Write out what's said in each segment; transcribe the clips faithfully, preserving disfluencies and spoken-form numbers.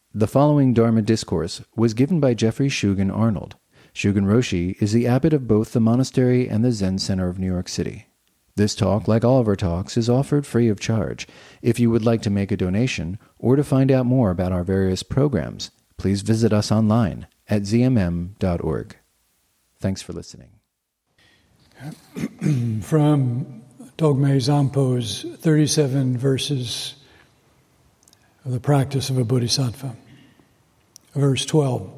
The following Dharma discourse was given by Jeffrey Shugen Arnold. Shugen Roshi is the abbot of both the monastery and the Zen Center of New York City. This talk, like all of our talks, is offered free of charge. If you would like to make a donation or to find out more about our various programs, please visit us online at z m m dot org. Thanks for listening. From Dogme Zampo's thirty-seven verses of the practice of a bodhisattva. Verse twelve.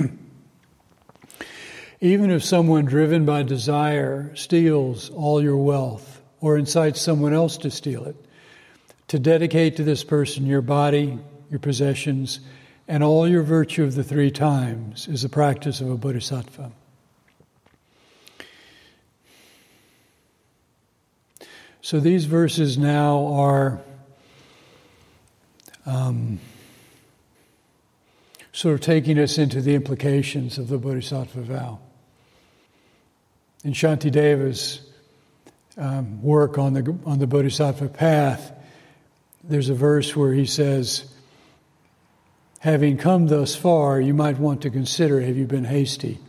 Even if someone driven by desire steals all your wealth or incites someone else to steal it, to dedicate to this person your body, your possessions, and all your virtue of the three times is the practice of a bodhisattva. So these verses now are um, sort of taking us into the implications of the bodhisattva vow. In Shantideva's um, work on the on the bodhisattva path, there's a verse where he says, having come thus far, you might want to consider, have you been hasty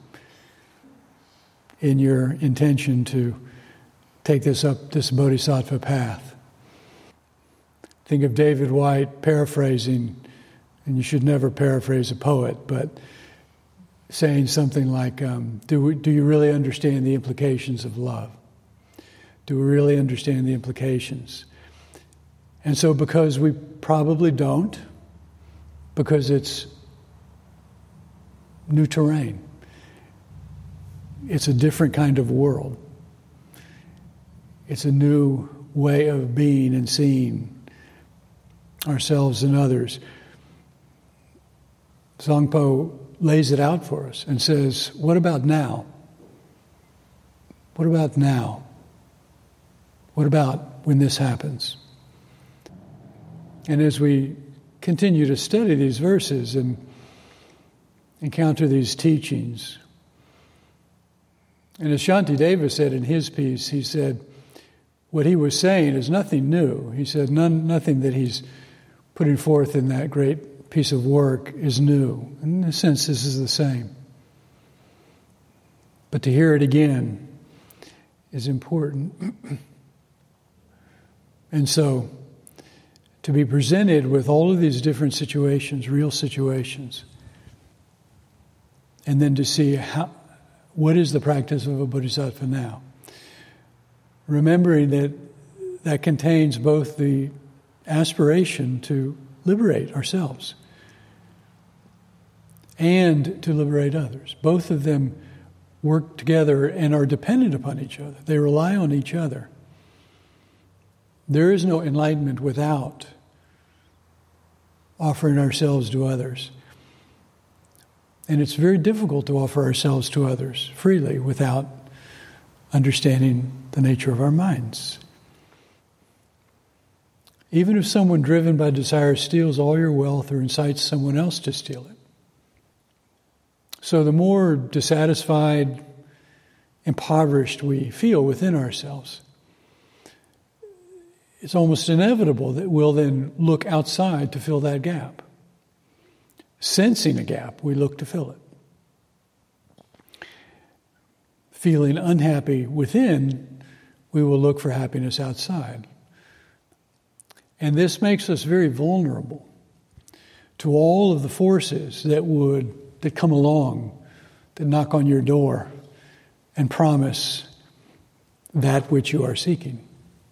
in your intention to take this up, this bodhisattva path? Think of David White paraphrasing, and you should never paraphrase a poet, but saying something like, um, do, we, do you really understand the implications of love? Do we really understand the implications? And so because we probably don't, because it's new terrain, it's a different kind of world. It's a new way of being and seeing ourselves and others. Zangpo lays it out for us and says, what about now? What about now? What about when this happens? And as we continue to study these verses and encounter these teachings, and as Shantideva said in his piece, he said, what he was saying is nothing new. He said none, nothing that he's putting forth in that great piece of work is new. In a sense, this is the same. But to hear it again is important. And so, to be presented with all of these different situations, real situations, and then to see how, what is the practice of a bodhisattva now? Remembering that that contains both the aspiration to liberate ourselves and to liberate others. Both of them work together and are dependent upon each other. They rely on each other. There is no enlightenment without offering ourselves to others. And it's very difficult to offer ourselves to others freely without understanding the nature of our minds. Even if someone driven by desire steals all your wealth or incites someone else to steal it. So the more dissatisfied, impoverished we feel within ourselves, it's almost inevitable that we'll then look outside to fill that gap. Sensing a gap, we look to fill it. Feeling unhappy within, we will look for happiness outside. And this makes us very vulnerable to all of the forces that would, that come along, that knock on your door and promise that which you are seeking.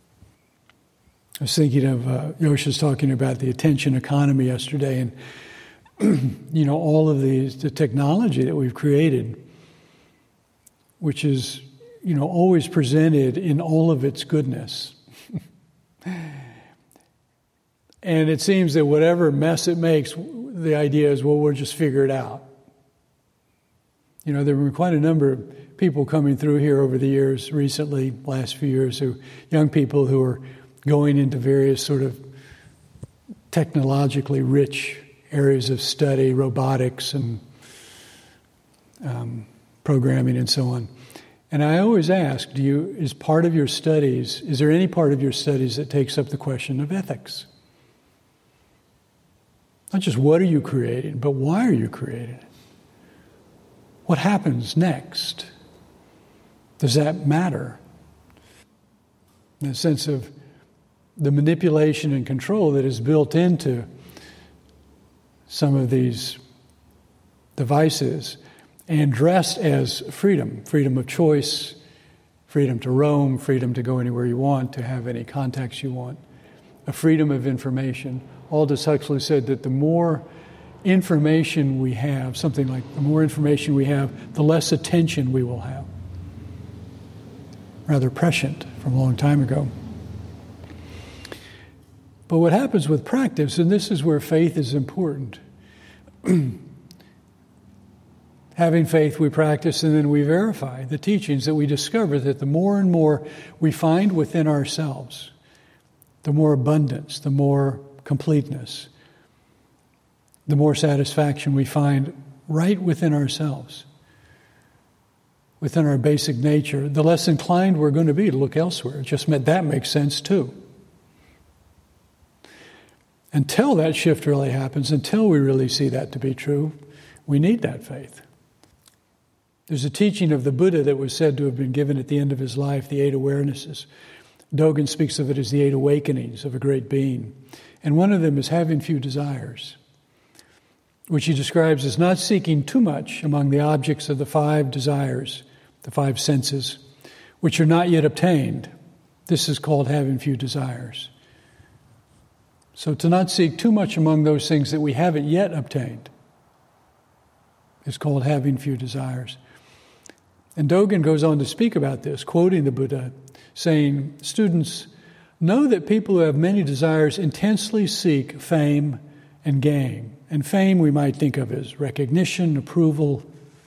I was thinking of, uh, Yosha's talking about the attention economy yesterday, and, you know, all of these, the technology that we've created, which is, you know, always presented in all of its goodness. And it seems that whatever mess it makes, the idea is, well, we'll just figure it out. You know, there were quite a number of people coming through here over the years, recently, last few years, who young people who are going into various sort of technologically rich areas of study, robotics and um, programming and so on. And I always ask, do you, is part of your studies, is there any part of your studies that takes up the question of ethics? Not just what are you creating, but why are you creating it? What happens next? Does that matter? In the sense of the manipulation and control that is built into some of these devices and dressed as freedom, freedom of choice, freedom to roam, freedom to go anywhere you want, to have any contacts you want, a freedom of information. Aldous Huxley said that the more information we have, something like the more information we have, the less attention we will have. Rather prescient from a long time ago. But what happens with practice, and this is where faith is important. Having faith, we practice, and then we verify the teachings that we discover that the more and more we find within ourselves, the more abundance, the more completeness, the more satisfaction we find right within ourselves, within our basic nature, the less inclined we're going to be to look elsewhere. It just meant that makes sense too. Until that shift really happens, until we really see that to be true, we need that faith. There's a teaching of the Buddha that was said to have been given at the end of his life, the eight awarenesses. Dogen speaks of it as the eight awakenings of a great being. And one of them is having few desires, which he describes as not seeking too much among the objects of the five desires, the five senses, which are not yet obtained. This is called having few desires. So to not seek too much among those things that we haven't yet obtained is called having few desires. And Dogen goes on to speak about this, quoting the Buddha, saying, students, know that people who have many desires intensely seek fame and gain. And fame we might think of as recognition, approval,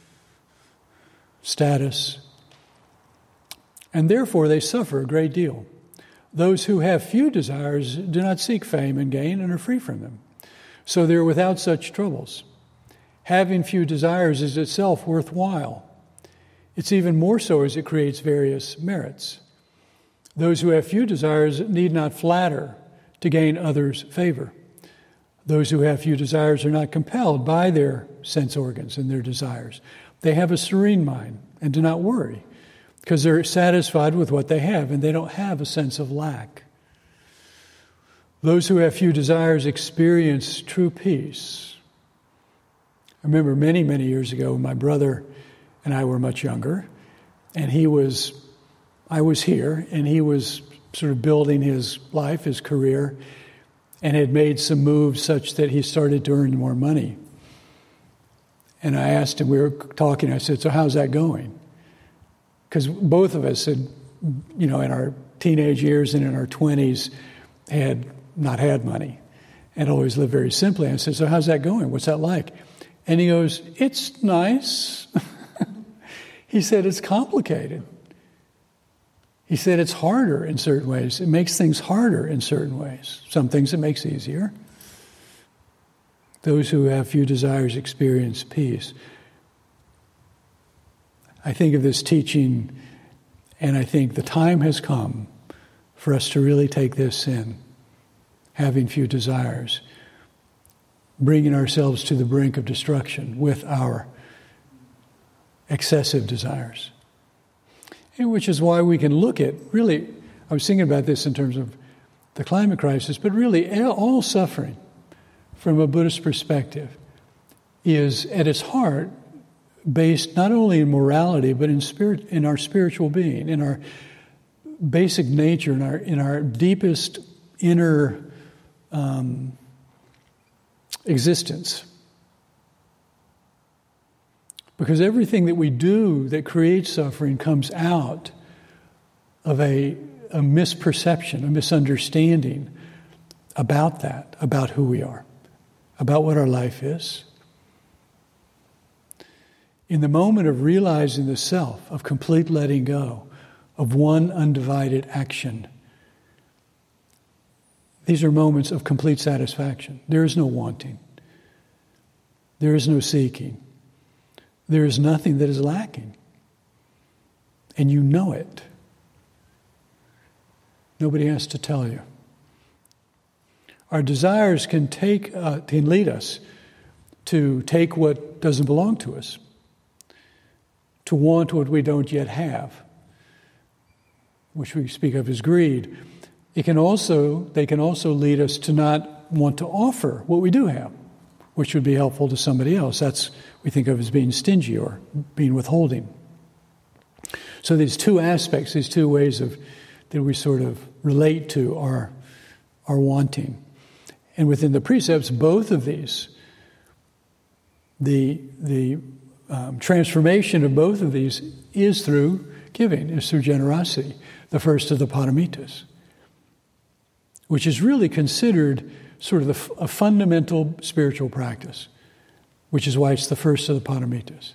status. And therefore they suffer a great deal. Those who have few desires do not seek fame and gain and are free from them. So they're without such troubles. Having few desires is itself worthwhile. It's even more so as it creates various merits. Those who have few desires need not flatter to gain others' favor. Those who have few desires are not compelled by their sense organs and their desires. They have a serene mind and do not worry because they're satisfied with what they have and they don't have a sense of lack. Those who have few desires experience true peace. I remember many, many years ago, my brother and I were much younger, and he was, I was here, and he was sort of building his life, his career, and had made some moves such that he started to earn more money. And I asked him, we were talking, I said, so how's that going? Because both of us had, you know, in our teenage years and in our twenties had not had money and always lived very simply. I said, so how's that going? What's that like? And he goes, it's nice. He said, it's complicated. He said, it's harder in certain ways. It makes things harder in certain ways. Some things it makes easier. Those who have few desires experience peace. I think of this teaching, and I think the time has come for us to really take this in, having few desires, bringing ourselves to the brink of destruction with our excessive desires. And which is why we can look at, really, I was thinking about this in terms of the climate crisis, but really all suffering from a Buddhist perspective is at its heart based not only in morality, but in spirit, in our spiritual being, in our basic nature, in our in our deepest inner um, existence. Because everything that we do that creates suffering comes out of a, a misperception, a misunderstanding about that, about who we are, about what our life is. In the moment of realizing the self, of complete letting go, of one undivided action, these are moments of complete satisfaction. There is no wanting. There is no seeking. There is nothing that is lacking. And you know it. Nobody has to tell you. Our desires can take, uh, can lead us to take what doesn't belong to us, to want what we don't yet have, which we speak of as greed. It can also, they can also lead us to not want to offer what we do have, which would be helpful to somebody else. That's we think of as being stingy or being withholding. So these two aspects, these two ways of that we sort of relate to our, our wanting. And within the precepts, both of these, the, the um, transformation of both of these is through giving, is through generosity. The first of the paramitas, which is really considered sort of the, a fundamental spiritual practice, which is why it's the first of the paramitas.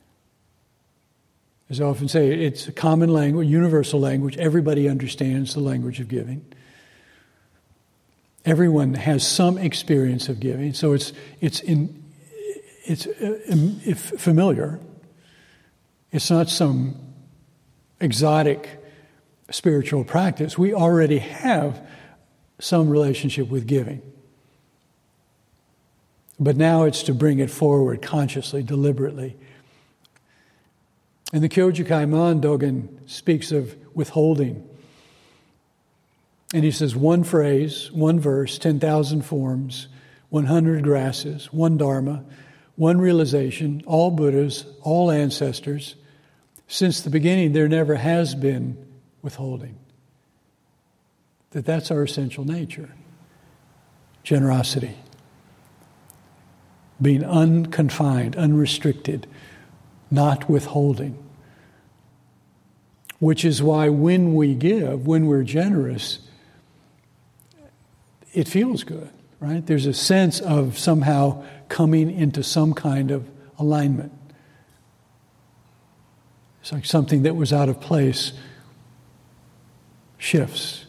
As I often say, it's a common language, universal language. Everybody understands the language of giving. Everyone has some experience of giving, so it's it's in it's uh, familiar. It's not some exotic spiritual practice. We already have some relationship with giving. But now it's to bring it forward consciously, deliberately. In the Kyoji Kaiman, Dogen speaks of withholding. And he says, one phrase, one verse, ten thousand forms, one hundred grasses, one dharma, one realization, all Buddhas, all ancestors. Since the beginning, there never has been withholding. That that's our essential nature. Generosity. Being unconfined, unrestricted, not withholding. Which is why when we give, when we're generous, it feels good, right? There's a sense of somehow coming into some kind of alignment. It's like something that was out of place shifts.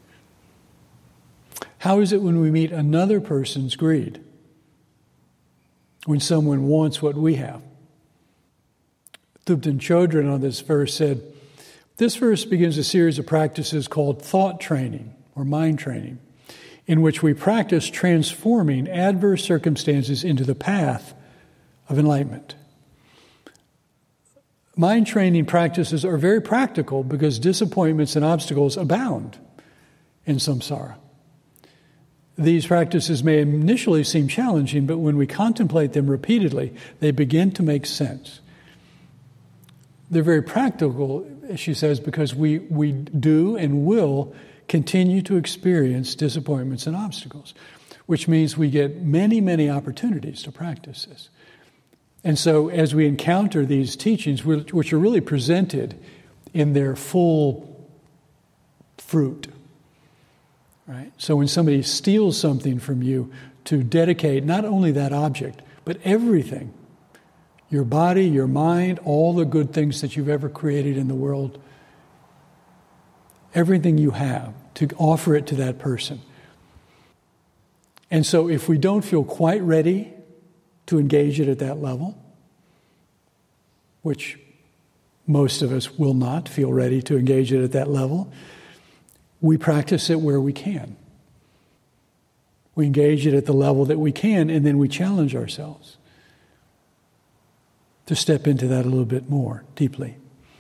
How is it when we meet another person's greed? When someone wants what we have? Thupten Chodron on this verse said, this verse begins a series of practices called thought training or mind training, in which we practice transforming adverse circumstances into the path of enlightenment. Mind training practices are very practical because disappointments and obstacles abound in samsara. These practices may initially seem challenging, but when we contemplate them repeatedly, they begin to make sense. They're very practical, as she says, because we, we do and will continue to experience disappointments and obstacles, which means we get many, many opportunities to practice this. And so as we encounter these teachings, which are really presented in their full fruit, right? So when somebody steals something from you, to dedicate not only that object, but everything, your body, your mind, all the good things that you've ever created in the world, everything you have, to offer it to that person. And so if we don't feel quite ready to engage it at that level, which most of us will not feel ready to engage it at that level, we practice it where we can. We engage it at the level that we can, and then we challenge ourselves to step into that a little bit more deeply.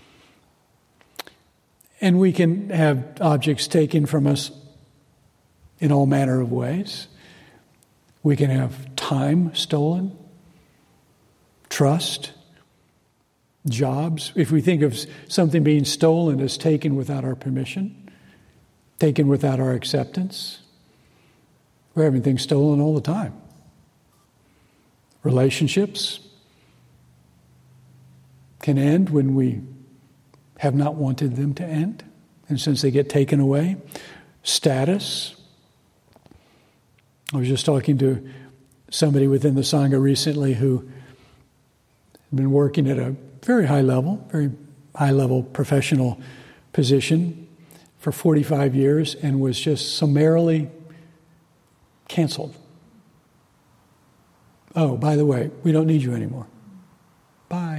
And we can have objects taken from us in all manner of ways. We can have time stolen, trust, jobs. If we think of something being stolen as taken without our permission, taken without our acceptance, we're having things stolen all the time. Relationships can end when we have not wanted them to end, and since they get taken away. Status. I was just talking to somebody within the Sangha recently who had been working at a very high level, very high level professional position for forty-five years and was just summarily canceled. Oh, by the way, we don't need you anymore. Bye.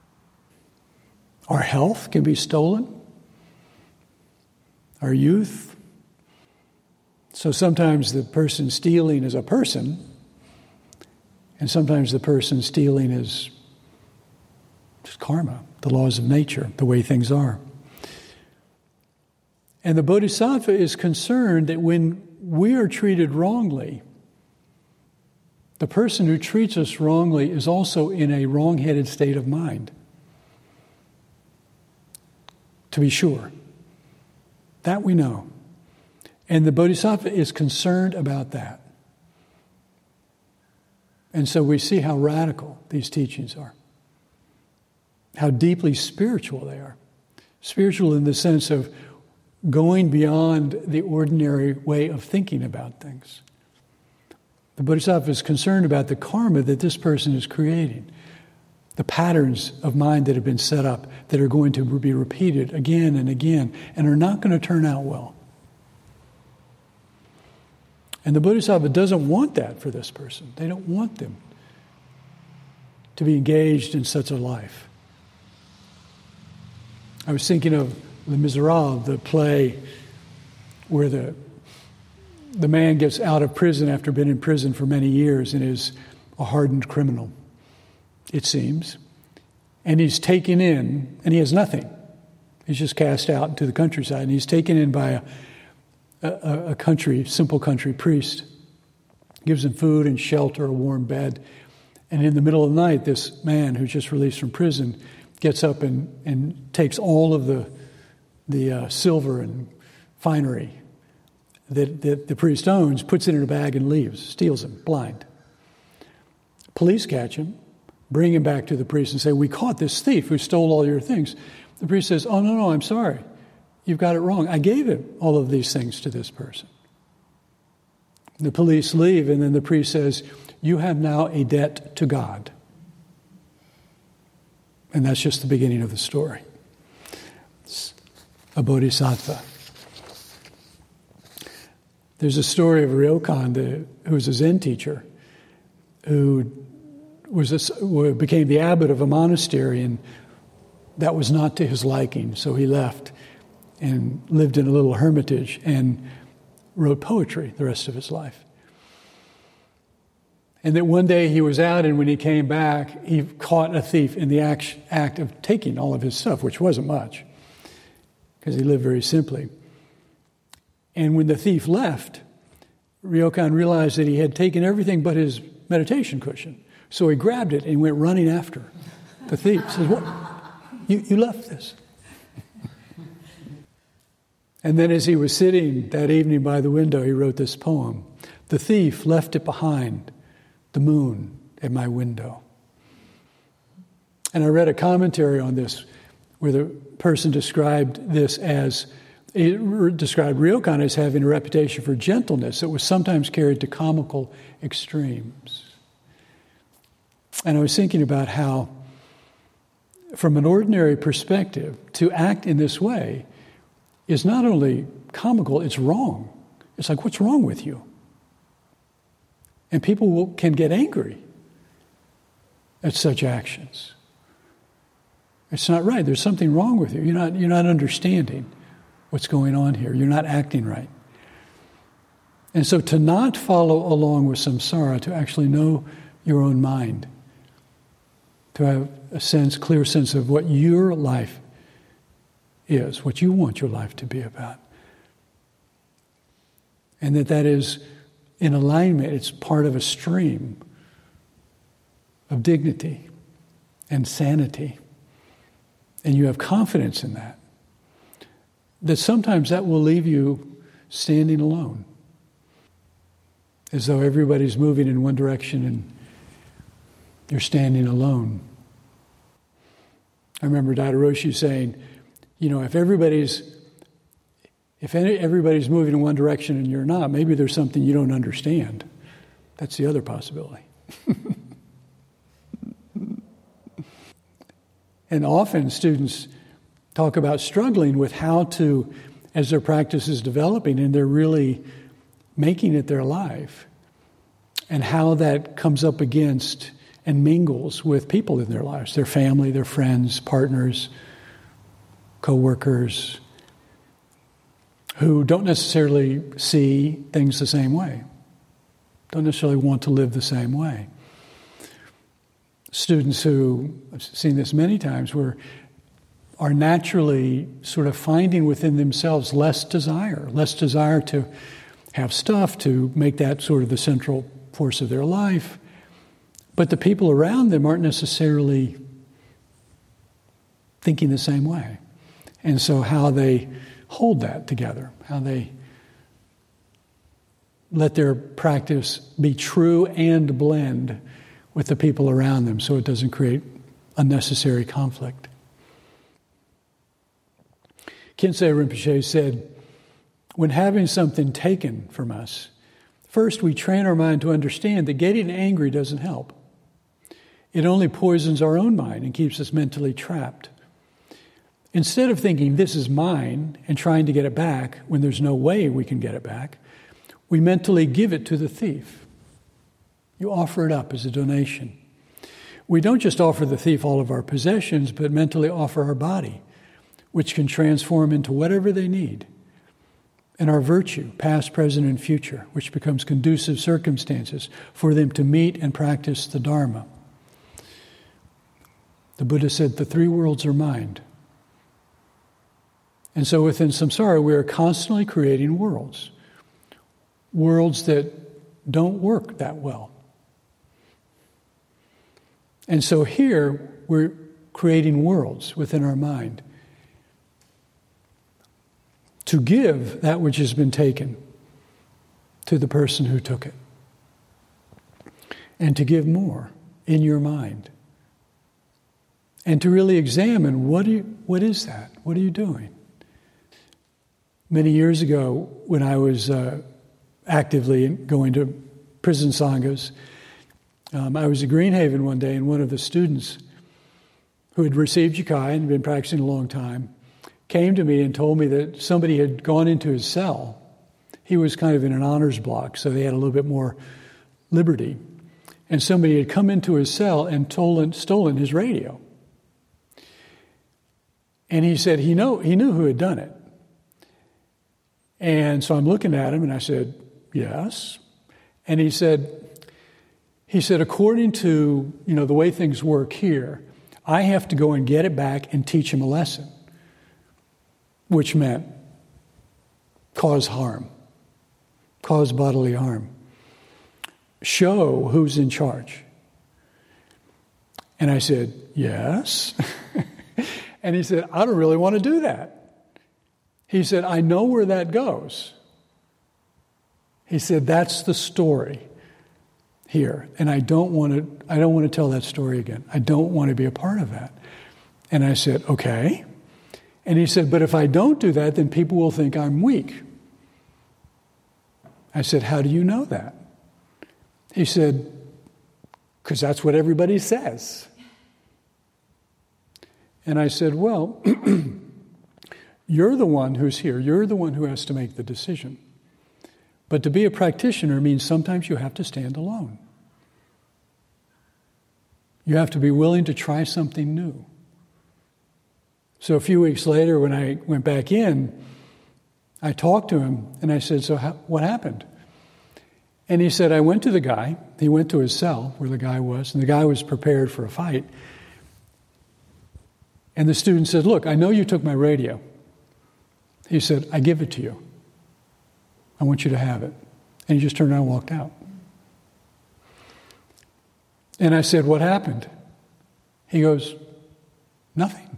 Our health can be stolen. Our youth. So sometimes the person stealing is a person, and sometimes the person stealing is just karma, the laws of nature, the way things are. And the Bodhisattva is concerned that when we are treated wrongly, the person who treats us wrongly is also in a wrong-headed state of mind. To be sure. That we know. And the Bodhisattva is concerned about that. And so we see how radical these teachings are. How deeply spiritual they are. Spiritual in the sense of going beyond the ordinary way of thinking about things. The Bodhisattva is concerned about the karma that this person is creating. The patterns of mind that have been set up that are going to be repeated again and again and are not going to turn out well. And the Bodhisattva doesn't want that for this person. They don't want them to be engaged in such a life. I was thinking of Les Miserables, the play where the the man gets out of prison after being in prison for many years and is a hardened criminal, it seems. And he's taken in, and he has nothing. He's just cast out into the countryside, and he's taken in by a, a, a country, simple country priest. Gives him food and shelter, a warm bed. And in the middle of the night, this man who's just released from prison gets up and, and takes all of the, the uh, silver and finery that, that the priest owns, puts it in a bag and leaves, steals him, blind. Police catch him, bring him back to the priest and say, "We caught this thief who stole all your things." The priest says, "Oh, no, no, I'm sorry. You've got it wrong. I gave him all of these things to this person." The police leave, and then the priest says, "You have now a debt to God." And that's just the beginning of the story. It's a bodhisattva. There's a story of Ryokan, the, who was a Zen teacher, who was a, became the abbot of a monastery, and that was not to his liking, so he left and lived in a little hermitage and wrote poetry the rest of his life. And that one day he was out, and when he came back, he caught a thief in the act, act of taking all of his stuff, which wasn't much, because he lived very simply. And when the thief left, Ryokan realized that he had taken everything but his meditation cushion. So he grabbed it and went running after the thief. He says, "What? You, you left this." And then as he was sitting that evening by the window, he wrote this poem. "The thief left it behind, the moon at my window." And I read a commentary on this where the person described this as, it described Ryokan as having a reputation for gentleness that was sometimes carried to comical extremes. And I was thinking about how, from an ordinary perspective, to act in this way is not only comical, it's wrong. It's like, what's wrong with you? And people will, can get angry at such actions. It's not right. There's something wrong with you. You're not, you're not understanding what's going on here. You're not acting right. And so to not follow along with samsara, to actually know your own mind, to have a sense, clear sense of what your life is, what you want your life to be about. And that that is in alignment, it's part of a stream of dignity and sanity. And you have confidence in that. That sometimes that will leave you standing alone. As though everybody's moving in one direction and you're standing alone. I remember Daido Roshi saying, you know, if everybody's if everybody's moving in one direction and you're not, maybe there's something you don't understand. That's the other possibility. And often students talk about struggling with how to, as their practice is developing and they're really making it their life, and how that comes up against and mingles with people in their lives, their family, their friends, partners, co-workers, who don't necessarily see things the same way, don't necessarily want to live the same way. Students who, I've seen this many times, where are naturally sort of finding within themselves less desire, less desire to have stuff, to make that sort of the central force of their life. But the people around them aren't necessarily thinking the same way. And so how they hold that together, how they let their practice be true and blend with the people around them so it doesn't create unnecessary conflict. Khyentse Rinpoche said, when having something taken from us, first we train our mind to understand that getting angry doesn't help. It only poisons our own mind and keeps us mentally trapped. Instead of thinking, this is mine, and trying to get it back when there's no way we can get it back, we mentally give it to the thief. You offer it up as a donation. We don't just offer the thief all of our possessions, but mentally offer our body, which can transform into whatever they need, and our virtue, past, present, and future, which becomes conducive circumstances for them to meet and practice the Dharma. The Buddha said, the three worlds are mind. And so within samsara, we are constantly creating worlds, worlds that don't work that well. And so here, we're creating worlds within our mind to give that which has been taken to the person who took it, and to give more in your mind, and to really examine what do you, what is that? What are you doing? Many years ago, when I was uh, actively going to prison sanghas, um, I was at Greenhaven one day, and one of the students who had received Jukai and been practicing a long time came to me and told me that somebody had gone into his cell. He was kind of in an honors block, so they had a little bit more liberty. And somebody had come into his cell and stolen, stolen his radio. And he said he, know, he knew who had done it. And so I'm looking at him, and I said, yes. And he said, he said, according to, you know, the way things work here, I have to go and get it back and teach him a lesson, which meant cause harm, cause bodily harm, show who's in charge. And I said, yes. And he said, I don't really want to do that. He said, I know where that goes. He said, that's the story here. And I don't want to, I don't want to tell that story again. I don't want to be a part of that. And I said, okay. And he said, but if I don't do that, then people will think I'm weak. I said, how do you know that? He said, because that's what everybody says. And I said, well, you're the one who's here. You're the one who has to make the decision. But to be a practitioner means sometimes you have to stand alone. You have to be willing to try something new. So a few weeks later, when I went back in, I talked to him, and I said, so how, what happened? And he said, I went to the guy. He went to his cell where the guy was, and the guy was prepared for a fight. And the student said, look, I know you took my radio. He said, I give it to you. I want you to have it. And he just turned around and walked out. And I said, what happened? He goes, nothing.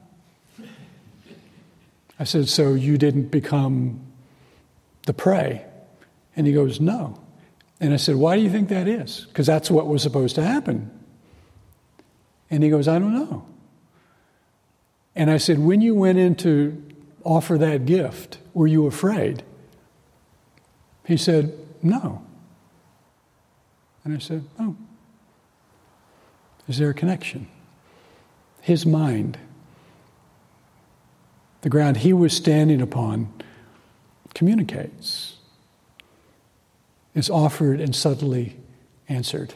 I said, so you didn't become the prey? And he goes, no. And I said, why do you think that is? Because that's what was supposed to happen. And he goes, I don't know. And I said, when you went in to offer that gift, were you afraid? He said, no. And I said, oh. Is there a connection? His mind, the ground he was standing upon, communicates, is offered and subtly answered.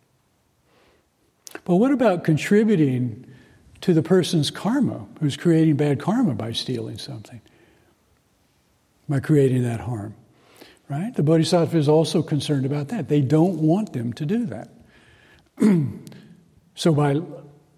But what about contributing to the person's karma, who's creating bad karma by stealing something? by creating that harm. Right? The Bodhisattva is also concerned about that. They don't want them to do that. So by, you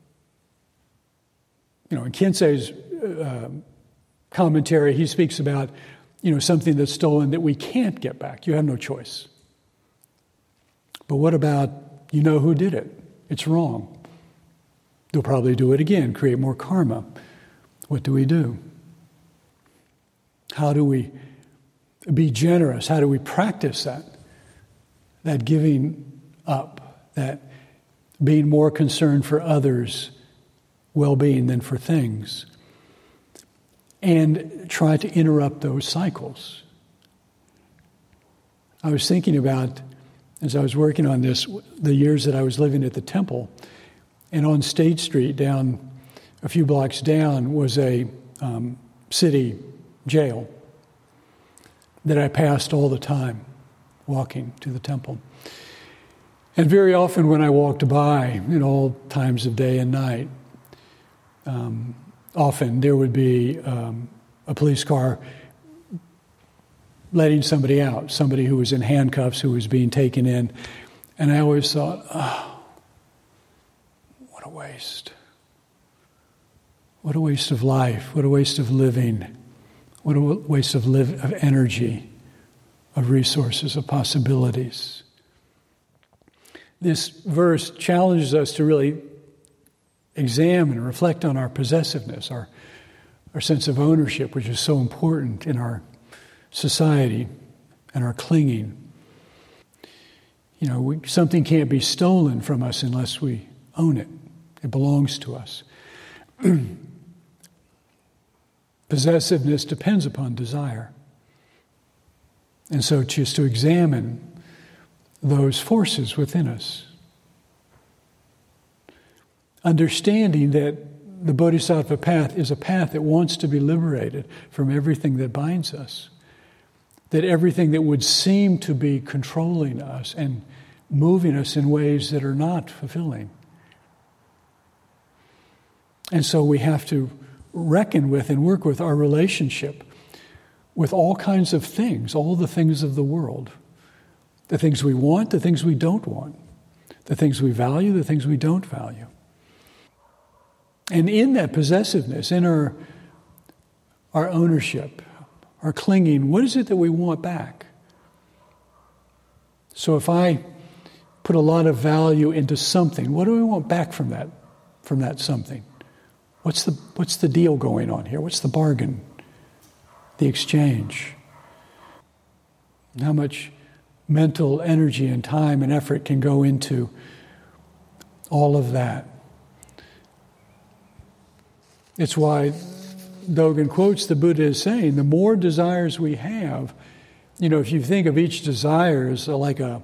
know, in Kensei's uh, commentary, he speaks about, you know, something that's stolen that we can't get back. You have no choice. But what about, you know who did it? It's wrong. They'll probably do it again, create more karma. What do we do? How do we be generous? How do we practice that? That giving up, that being more concerned for others' well-being than for things. And try to interrupt those cycles. I was thinking about, as I was working on this, the years that I was living at the temple, and on State Street, down a few blocks down, was a um, city jail that I passed all the time, walking to the temple. And very often when I walked by, in all times of day and night, um, often there would be um, a police car letting somebody out, somebody who was in handcuffs, who was being taken in. And I always thought, oh, what a waste. What a waste of life. What a waste of living. What a waste of, live, of energy, of resources, of possibilities. This verse challenges us to really examine and reflect on our possessiveness, our, our sense of ownership, which is so important in our society, and our clinging. You know, we, something can't be stolen from us unless we own it. It belongs to us. Possessiveness depends upon desire. And so just to examine those forces within us. Understanding that the Bodhisattva path is a path that wants to be liberated from everything that binds us. That everything that would seem to be controlling us and moving us in ways that are not fulfilling. And so we have to reckon with and work with our relationship with all kinds of things, all the things of the world. The things we want, the things we don't want. The things we value, the things we don't value. And in that possessiveness, in our, our ownership, our clinging, what is it that we want back? So if I put a lot of value into something, what do we want back from that, from that something? What's the, what's the deal going on here? What's the bargain? The exchange? How much mental energy and time and effort can go into all of that? It's why Dogen quotes the Buddha as saying, the more desires we have, you know, if you think of each desire as like a,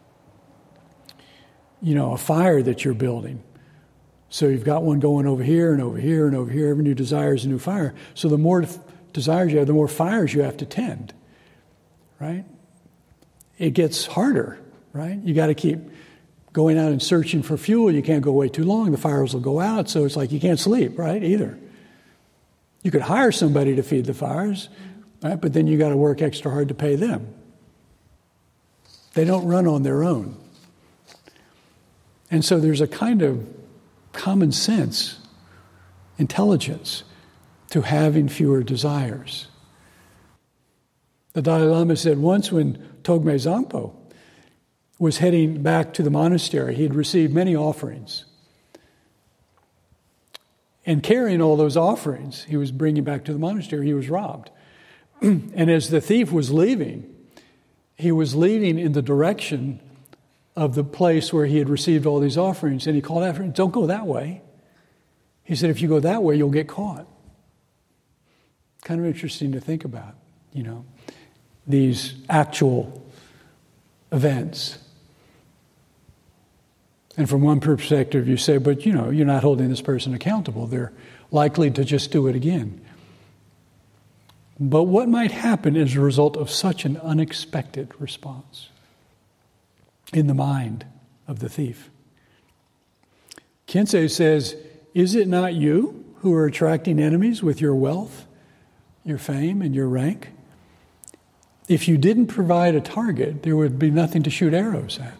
you know, a fire that you're building. So you've got one going over here and over here and over here. Every new desire is a new fire. So the more desires you have, the more fires you have to tend, right? It gets harder, right? You got to keep going out and searching for fuel. You can't go away too long. The fires will go out. So it's like you can't sleep, right, either. You could hire somebody to feed the fires, right? But then you got to work extra hard to pay them. They don't run on their own. And so there's a kind of common sense, intelligence to having fewer desires. The Dalai Lama said once when Togme Zangpo was heading back to the monastery, he had received many offerings. And carrying all those offerings he was bringing back to the monastery, he was robbed. And as the thief was leaving, he was leaving in the direction of the place where he had received all these offerings. And he called after him, don't go that way. He said, if you go that way, you'll get caught. Kind of interesting to think about, you know, these actual events. And from one perspective, you say, but, you know, you're not holding this person accountable. They're likely to just do it again. But what might happen as a result of such an unexpected response in the mind of the thief? Kensei says, is it not you who are attracting enemies with your wealth, your fame, and your rank? if you didn't provide a target, there would be nothing to shoot arrows at.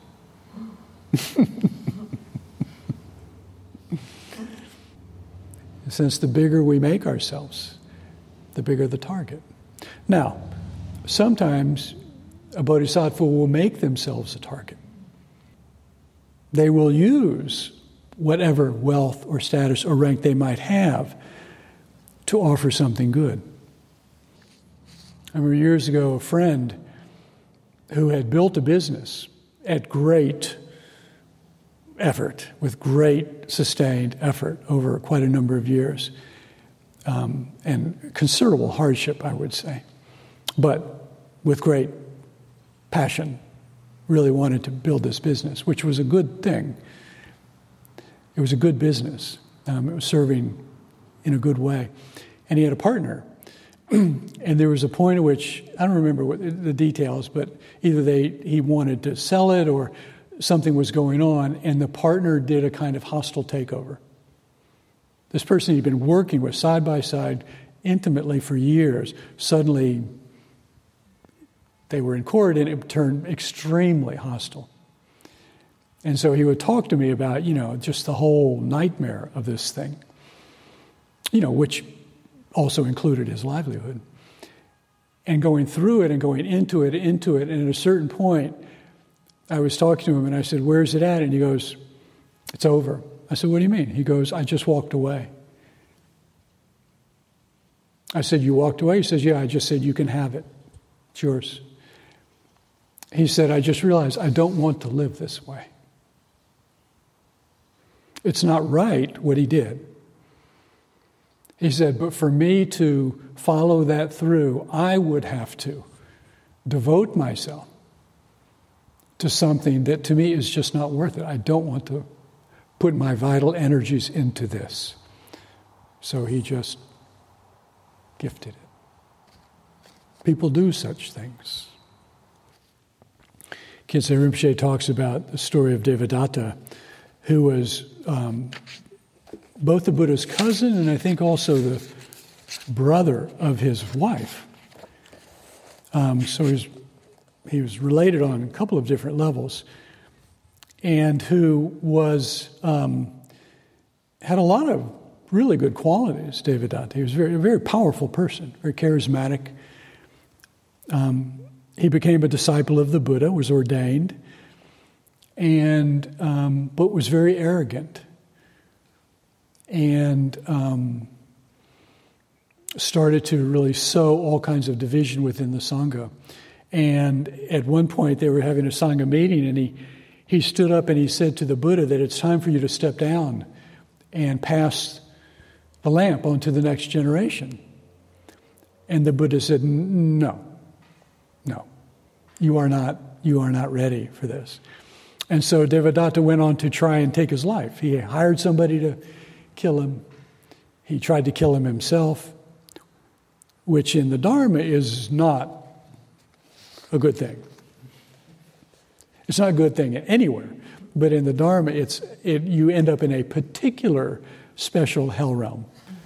Since the bigger we make ourselves, the bigger the target. Now, sometimes a bodhisattva will make themselves a target. They will use whatever wealth or status or rank they might have to offer something good. I remember years ago a friend who had built a business at great effort, with great sustained effort over quite a number of years, um, and considerable hardship, I would say, but with great passion, really wanted to build this business, which was a good thing. It was a good business. Um, it was serving in a good way. And he had a partner. And there was a point at which, I don't remember what the details, but either they he wanted to sell it or something was going on, and the partner did a kind of hostile takeover. This person he'd been working with side by side intimately for years, suddenly they were in court and it turned extremely hostile. And so he would talk to me about, you know, just the whole nightmare of this thing, you know, which also included his livelihood. And going through it and going into it, into it, and at a certain point, I was talking to him and I said, "Where's it at?" And he goes, "It's over." I said, "What do you mean?" He goes, "I just walked away." I said, "You walked away?" He says, "Yeah, I just said you can have it. It's yours." He said, "I just realized I don't want to live this way. It's not right what he did." He said, "But for me to follow that through, I would have to devote myself to something that to me is just not worth it. I don't want to put my vital energies into this." So he just gifted it. People do such things. Khyentse Rinpoche talks about the story of Devadatta, who was um, both the Buddha's cousin and I think also the brother of his wife. Um, so he's He was related on a couple of different levels, and who was um, had a lot of really good qualities. Devadatta. He was very, a very powerful person, very charismatic. Um, he became a disciple of the Buddha, was ordained, and um, but was very arrogant, and um, started to really sow all kinds of division within the Sangha. And at one point they were having a Sangha meeting, and he, he stood up and he said to the Buddha that it's time for you to step down and pass the lamp on to the next generation. And the Buddha said, no, no, you are not, you are not ready for this. And so Devadatta went on to try and take his life. He hired somebody to kill him. He tried to kill him himself, which in the Dharma is not a good thing. It's not a good thing anywhere, but in the Dharma, it's it, you end up in a particular special hell realm.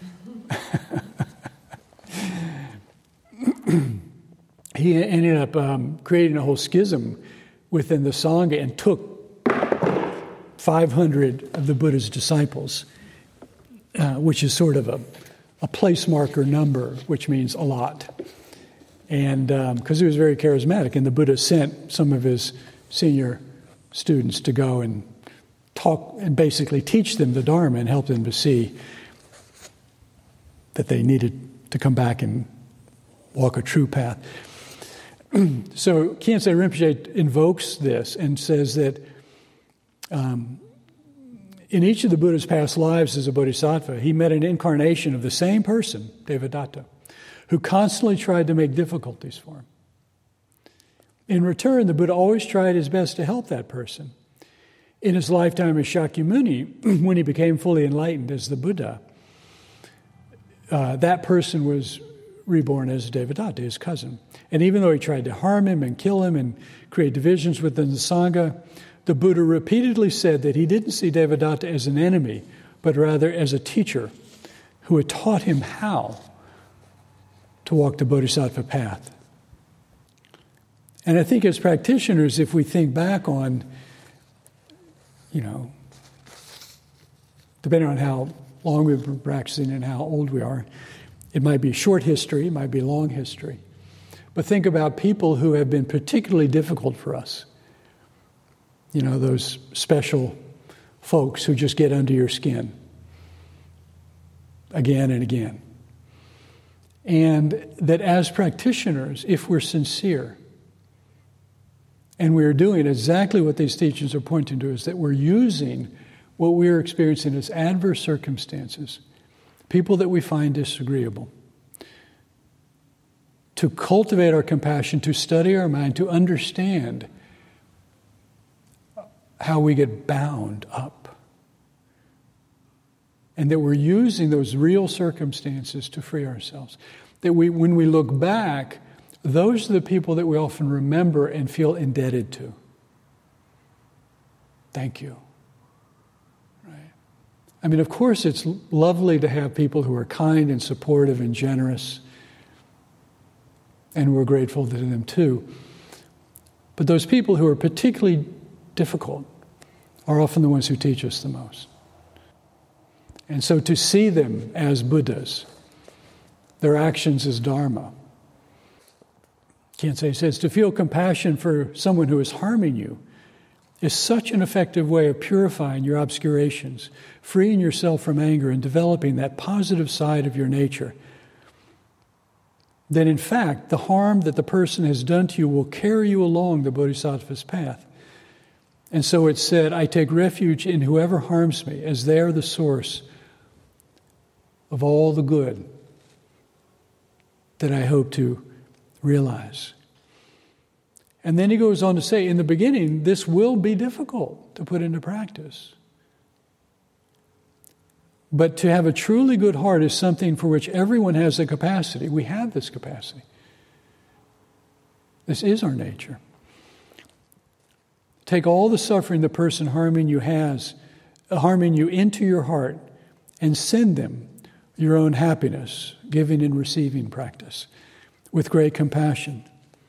He ended up um, creating a whole schism within the Sangha and took five hundred of the Buddha's disciples, uh, which is sort of a, a place marker number, which means a lot. And because um, he was very charismatic, and the Buddha sent some of his senior students to go and talk and basically teach them the Dharma and help them to see that they needed to come back and walk a true path. So Khyentse Rinpoche invokes this and says that um, in each of the Buddha's past lives as a bodhisattva, he met an incarnation of the same person, Devadatta, who constantly tried to make difficulties for him. In return, the Buddha always tried his best to help that person. In his lifetime as Shakyamuni, when he became fully enlightened as the Buddha, uh, that person was reborn as Devadatta, his cousin. And even though he tried to harm him and kill him and create divisions within the Sangha, the Buddha repeatedly said that he didn't see Devadatta as an enemy, but rather as a teacher who had taught him how to walk the bodhisattva path. And I think as practitioners, if we think back on, you know, depending on how long we've been practicing and how old we are, it might be short history, it might be long history. But think about people who have been particularly difficult for us. You know, those special folks who just get under your skin again and again. And that as practitioners, if we're sincere, and we're doing exactly what these teachings are pointing to, is that we're using what we're experiencing as adverse circumstances, people that we find disagreeable, to cultivate our compassion, to study our mind, to understand how we get bound up. And that we're using those real circumstances to free ourselves. That we, when we look back, those are the people that we often remember and feel indebted to. Thank you. Right? I mean, of course, it's lovely to have people who are kind and supportive and generous, and we're grateful to them too. But those people who are particularly difficult are often the ones who teach us the most. And so to see them as Buddhas, their actions as Dharma. Khyentse says, to feel compassion for someone who is harming you is such an effective way of purifying your obscurations, freeing yourself from anger, and developing that positive side of your nature, that in fact, the harm that the person has done to you will carry you along the Bodhisattva's path. And so it said, I take refuge in whoever harms me, as they are the source of all the good that I hope to realize. And then he goes on to say, in the beginning, this will be difficult to put into practice. But to have a truly good heart is something for which everyone has the capacity. We have this capacity. This is our nature. Take all the suffering the person harming you has, harming you into your heart, and send them your own happiness, giving and receiving practice, with great compassion.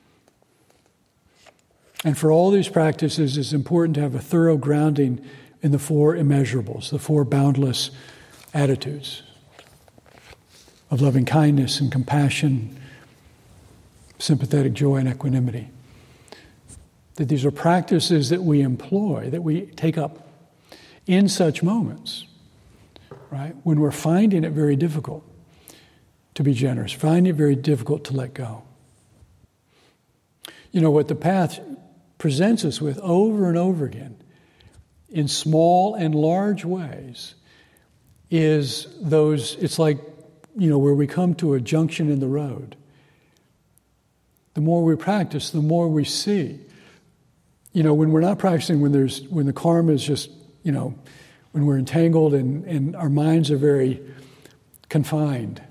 And for all these practices, it's important to have a thorough grounding in the four immeasurables, the four boundless attitudes of loving kindness and compassion, sympathetic joy and equanimity. That these are practices that we employ, that we take up in such moments, right? When we're finding it very difficult to be generous, finding it very difficult to let go. You know, what the path presents us with over and over again, in small and large ways, is those, it's like, you know, where we come to a junction in the road. The more we practice, the more we see. You know, when we're not practicing, when there's, when the karma is just, you know, when we're entangled and, and our minds are very confined.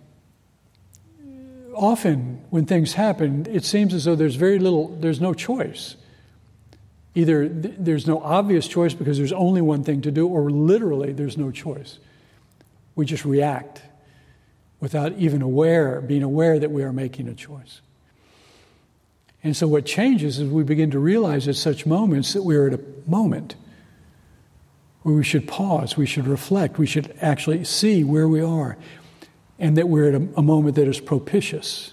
Often, when things happen, it seems as though there's very little, there's no choice. Either th- there's no obvious choice because there's only one thing to do, or literally there's no choice. We just react without even aware, being aware that we are making a choice. And so what changes is we begin to realize at such moments that we're at a moment where we should pause, we should reflect, we should actually see where we are, and that we're at a, a moment that is propitious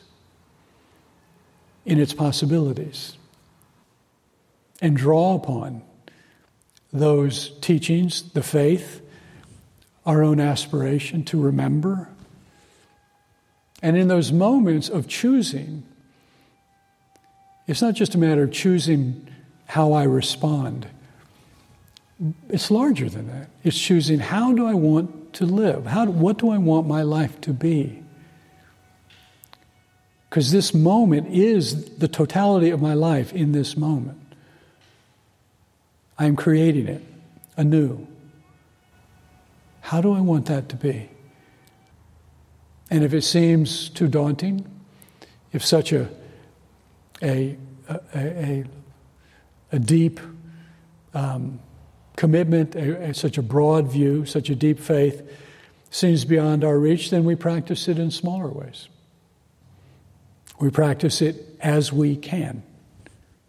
in its possibilities. And draw upon those teachings, the faith, our own aspiration to remember. And in those moments of choosing, it's not just a matter of choosing how I respond. It's larger than that. It's choosing, how do I want to live? How, what do I want my life to be? Because this moment is the totality of my life in this moment. I am creating it anew. How do I want that to be? And if it seems too daunting, if such a a a, a, a deep um, commitment, a, a, such a broad view, such a deep faith seems beyond our reach, then we practice it in smaller ways. We practice it as we can,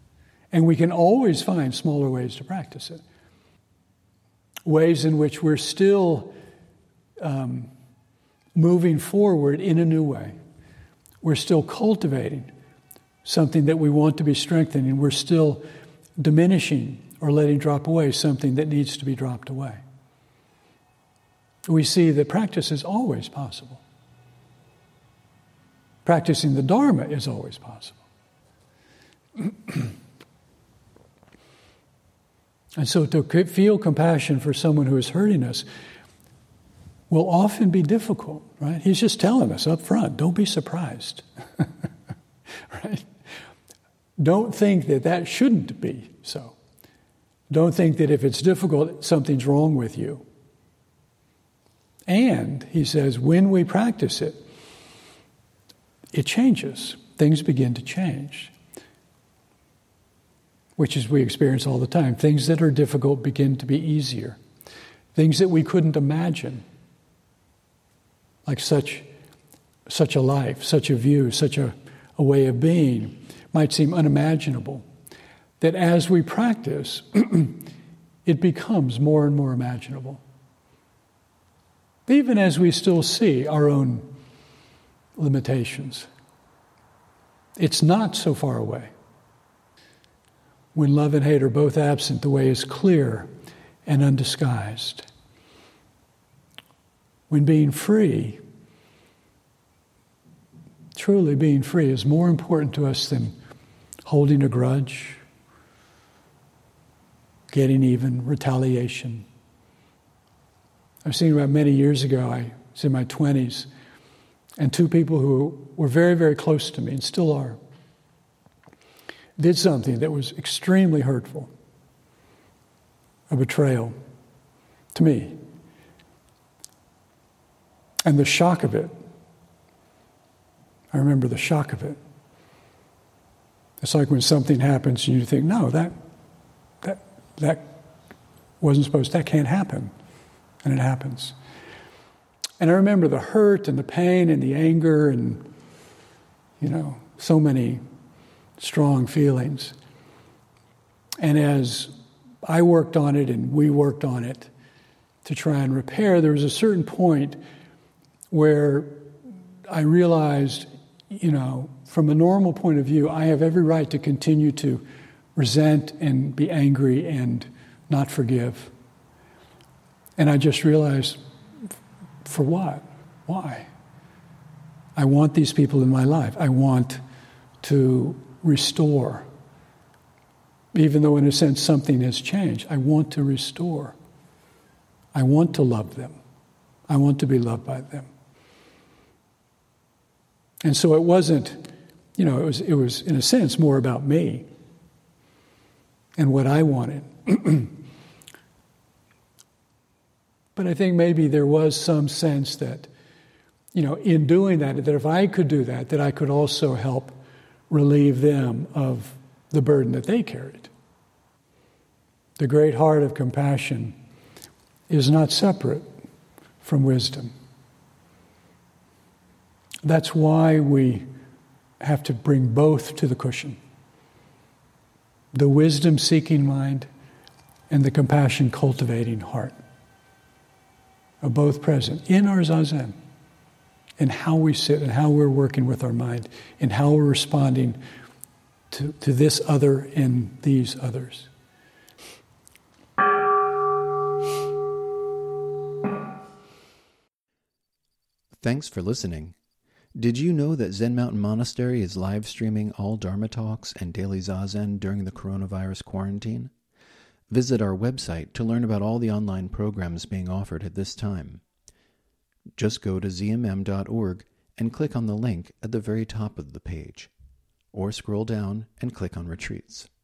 And we can always find smaller ways to practice it. Ways in which we're still um, moving forward in a new way. We're still cultivating something that we want to be strengthening. We're still diminishing or letting drop away something that needs to be dropped away. We see that practice is always possible. Practicing the Dharma is always possible. And so to feel compassion for someone who is hurting us will often be difficult, right? He's just telling us up front, don't be surprised. Right? Don't think that that shouldn't be so. Don't think that if it's difficult, something's wrong with you. And, he says, when we practice it, it changes. Things begin to change. Which is we experience all the time. Things that are difficult begin to be easier. Things that we couldn't imagine. Like such, such a life, such a view, such a, a way of being might seem unimaginable. That as we practice, it becomes more and more imaginable. Even as we still see our own limitations. It's not so far away. When love and hate are both absent, the way is clear and undisguised. When being free, truly being free, is more important to us than holding a grudge, getting even, retaliation. I've seen about many years ago, I was in my twenties, and two people who were very, very close to me, and still are, did something that was extremely hurtful, a betrayal to me. And the shock of it, I remember the shock of it. It's like when something happens and you think, no, that that that wasn't supposed, that can't happen. And it happens. And I remember the hurt and the pain and the anger and, you know, so many strong feelings. And as I worked on it and we worked on it to try and repair, there was a certain point where I realized, you know, from a normal point of view, I have every right to continue to resent and be angry and not forgive. And I just realized, for what? Why? I want these people in my life. I want to restore. Even though in a sense something has changed, I want to restore. I want to love them. I want to be loved by them. And so it wasn't, you know, it was, it was in a sense more about me and what I wanted. But I think maybe there was some sense that, you know, in doing that, that if I could do that, that I could also help relieve them of the burden that they carried. The great heart of compassion is not separate from wisdom. That's why we have to bring both to the cushion. The wisdom-seeking mind and the compassion-cultivating heart are both present in our zazen, in how we sit and how we're working with our mind, in how we're responding to, to this other and these others. Thanks for listening. Did you know that Zen Mountain Monastery is live streaming all Dharma talks and daily zazen during the coronavirus quarantine? Visit our website to learn about all the online programs being offered at this time. Just go to z m m dot org and click on the link at the very top of the page, or scroll down and click on Retreats.